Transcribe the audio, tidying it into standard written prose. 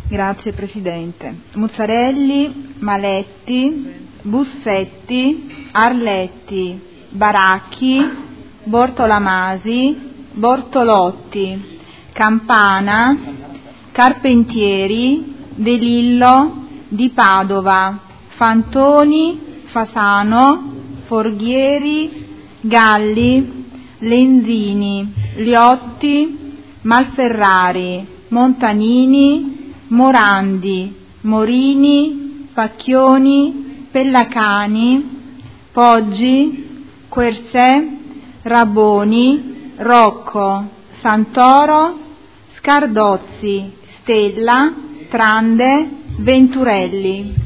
Grazie Presidente. Muzzarelli, Maletti, Bussetti, Arletti, Baracchi, Bortolamasi, Bortolotti, Campana, Carpentieri, De Lillo, Di Padova, Fantoni, Fasano, Forghieri, Galli, Lenzini, Liotti, Malferrari, Montanini, Morandi, Morini, Pacchioni, Pellacani, Poggi, Quersè, Raboni, Rocco, Santoro, Scardozzi, Stella, Trande, Venturelli.